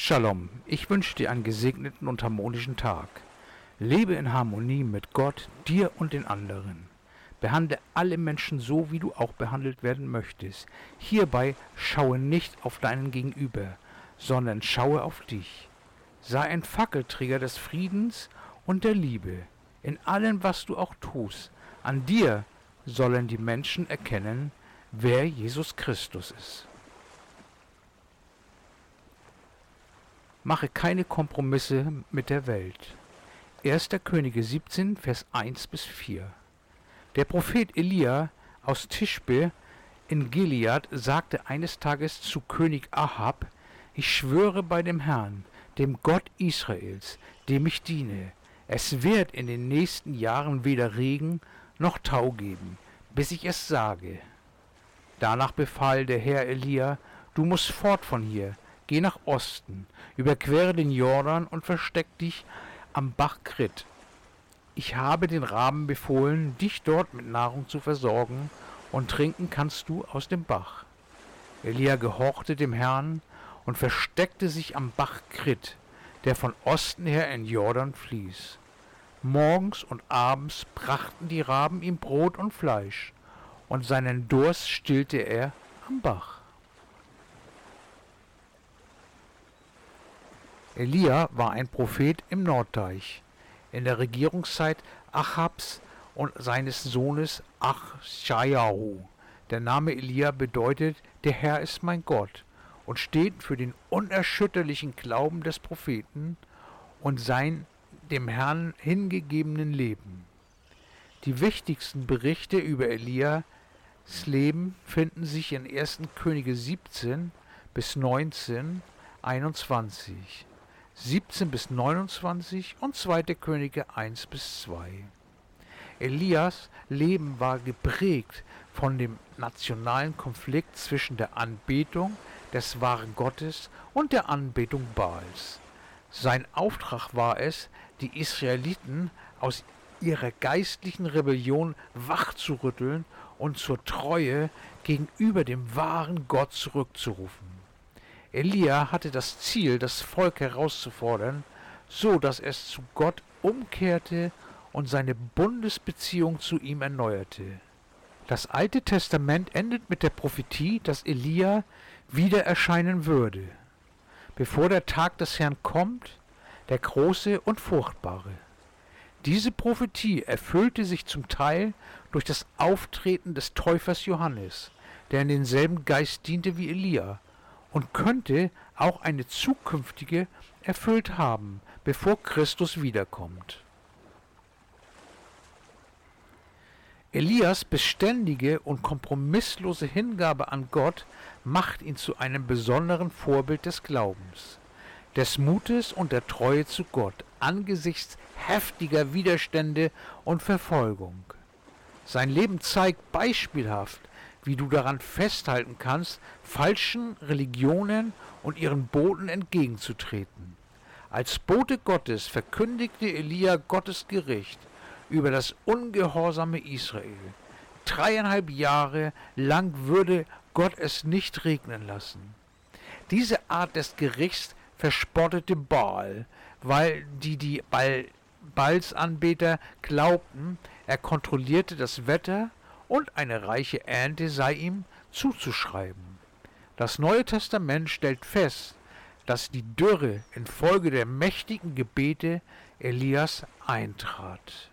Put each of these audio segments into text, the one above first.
Shalom, ich wünsche dir einen gesegneten und harmonischen Tag. Lebe in Harmonie mit Gott, dir und den anderen. Behandle alle Menschen so, wie du auch behandelt werden möchtest. Hierbei schaue nicht auf deinen Gegenüber, sondern schaue auf dich. Sei ein Fackelträger des Friedens und der Liebe. In allem, was du auch tust, an dir sollen die Menschen erkennen, wer Jesus Christus ist. Mache keine Kompromisse mit der Welt. 1. Könige 17, Vers 1-4. Der Prophet Elia aus Tischbe in Gilead sagte eines Tages zu König Ahab: Ich schwöre bei dem Herrn, dem Gott Israels, dem ich diene, es wird in den nächsten Jahren weder Regen noch Tau geben, bis ich es sage. Danach befahl der Herr Elia: Du musst fort von hier, geh nach Osten, überquere den Jordan und versteck dich am Bach Krit. Ich habe den Raben befohlen, dich dort mit Nahrung zu versorgen, und trinken kannst du aus dem Bach. Elia gehorchte dem Herrn und versteckte sich am Bach Krit, der von Osten her in Jordan fließt. Morgens und abends brachten die Raben ihm Brot und Fleisch, und seinen Durst stillte er am Bach. Elia war ein Prophet im Norddeich, in der Regierungszeit Achabs und seines Sohnes Achsjahu. Der Name Elia bedeutet, der Herr ist mein Gott, und steht für den unerschütterlichen Glauben des Propheten und sein dem Herrn hingegebenen Leben. Die wichtigsten Berichte über Elias Leben finden sich in 1. Könige 17 bis 19, 21. 17 bis 29 und 2. Könige 1 bis 2. Elias' Leben war geprägt von dem nationalen Konflikt zwischen der Anbetung des wahren Gottes und der Anbetung Baals. Sein Auftrag war es, die Israeliten aus ihrer geistlichen Rebellion wachzurütteln und zur Treue gegenüber dem wahren Gott zurückzurufen. Elia hatte das Ziel, das Volk herauszufordern, so dass es zu Gott umkehrte und seine Bundesbeziehung zu ihm erneuerte. Das Alte Testament endet mit der Prophetie, dass Elia wieder erscheinen würde, bevor der Tag des Herrn kommt, der große und furchtbare. Diese Prophetie erfüllte sich zum Teil durch das Auftreten des Täufers Johannes, der in denselben Geist diente wie Elia, und könnte auch eine zukünftige erfüllt haben, bevor Christus wiederkommt. Elias' beständige und kompromisslose Hingabe an Gott macht ihn zu einem besonderen Vorbild des Glaubens, des Mutes und der Treue zu Gott angesichts heftiger Widerstände und Verfolgung. Sein Leben zeigt beispielhaft, wie du daran festhalten kannst, falschen Religionen und ihren Boten entgegenzutreten. Als Bote Gottes verkündigte Elia Gottes Gericht über das ungehorsame Israel. 3,5 Jahre lang würde Gott es nicht regnen lassen. Diese Art des Gerichts verspottete Baal, weil die Baalsanbeter glaubten, er kontrollierte das Wetter und eine reiche Ernte sei ihm zuzuschreiben. Das Neue Testament stellt fest, dass die Dürre infolge der mächtigen Gebete Elias eintrat.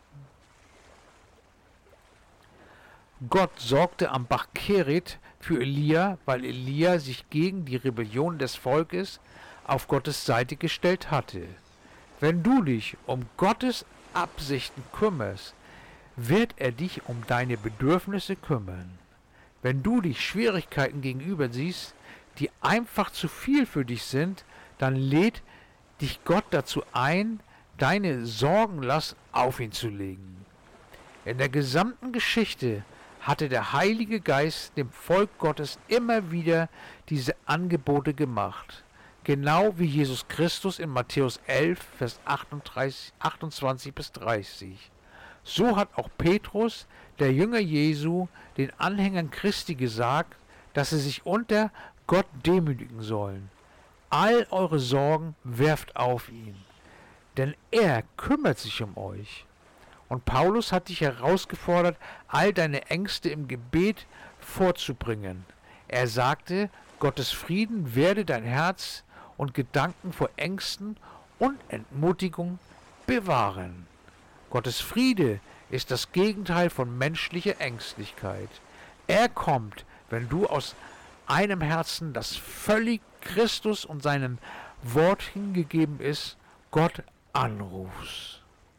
Gott sorgte am Bach Kerit für Elia, weil Elia sich gegen die Rebellion des Volkes auf Gottes Seite gestellt hatte. Wenn du dich um Gottes Absichten kümmerst, wird er dich um deine Bedürfnisse kümmern. Wenn du dich Schwierigkeiten gegenüber siehst, die einfach zu viel für dich sind, dann lädt dich Gott dazu ein, deine Sorgenlast auf ihn zu legen. In der gesamten Geschichte hatte der Heilige Geist dem Volk Gottes immer wieder diese Angebote gemacht, genau wie Jesus Christus in Matthäus 11, Vers 28 bis 30. So hat auch Petrus, der Jünger Jesu, den Anhängern Christi gesagt, dass sie sich unter Gott demütigen sollen. All eure Sorgen werft auf ihn, denn er kümmert sich um euch. Und Paulus hat dich herausgefordert, all deine Ängste im Gebet vorzubringen. Er sagte, Gottes Frieden werde dein Herz und Gedanken vor Ängsten und Entmutigung bewahren. Gottes Friede ist das Gegenteil von menschlicher Ängstlichkeit. Er kommt, wenn du aus einem Herzen, das völlig Christus und seinem Wort hingegeben ist, Gott anrufst.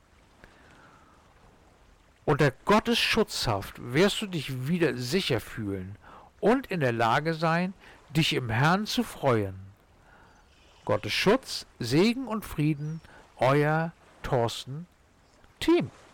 Unter Gottes Schutzhaft wirst du dich wieder sicher fühlen und in der Lage sein, dich im Herrn zu freuen. Gottes Schutz, Segen und Frieden, euer Thorsten Thiem.